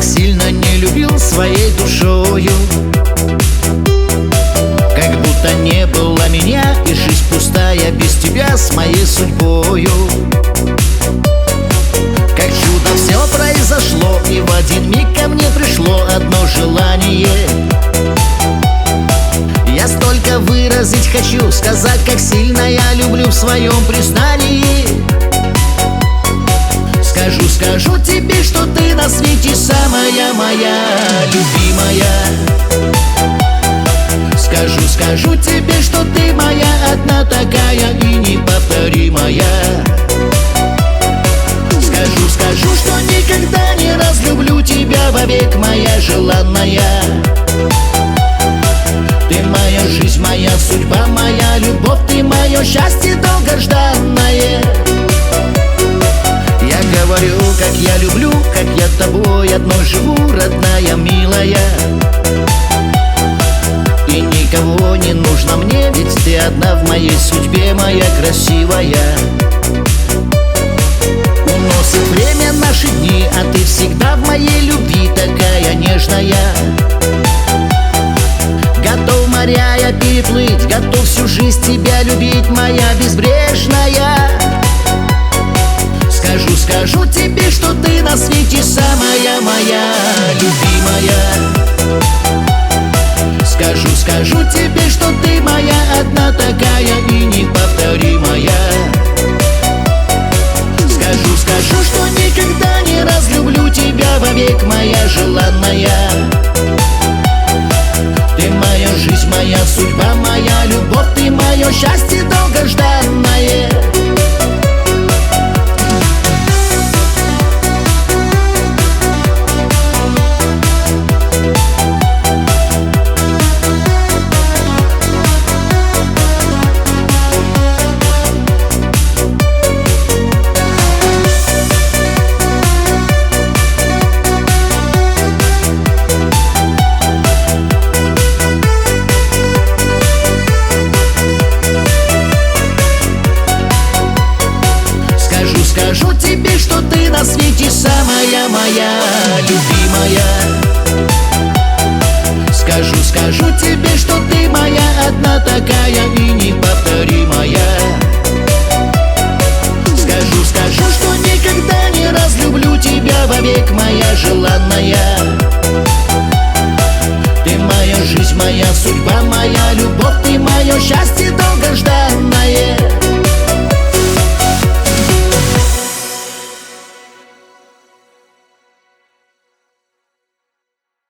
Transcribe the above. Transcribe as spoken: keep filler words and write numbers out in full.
сильно не любил своей душою, как будто не было меня, и жизнь пустая без тебя с моей судьбою. Как чудо все произошло, и в один миг ко мне пришло одно желание. Я столько выразить хочу, сказать, как сильно я люблю в своем признании. Скажу, скажу тебе, что ты на свете самая моя любимая. Скажу, скажу тебе, что ты моя одна такая и неповторимая. Скажу, скажу, что никогда не разлюблю тебя вовек, моя желанная. Ты моя жизнь, моя судьба, моя любовь, ты мое счастье долгожданное. Я говорю, как я люблю, как я тобой одной живу, родная, милая. И никого не нужно мне, ведь ты одна в моей судьбе, моя красивая. Уносит время наши дни, а ты всегда в моей любви такая нежная. Готов моря я переплыть, готов всю жизнь тебя любить, моя безбрежная. Скажу, скажу тебе, что ты на свете самая моя любимая. Скажу, скажу тебе, что ты моя одна такая и неповторимая. Скажу, скажу, что никогда не разлюблю тебя вовек, моя желанная. Ты моя жизнь, моя судьба, моя любовь, ты мое счастье долгожданное. Скажу тебе, что ты на свете самая моя любимая. Скажу, скажу тебе, что ты моя одна такая и неповторимая. Скажу, скажу, что никогда не разлюблю тебя вовек, моя желанная. Ты моя жизнь, моя судьба, моя любовь, ты мое счастье долгожданное.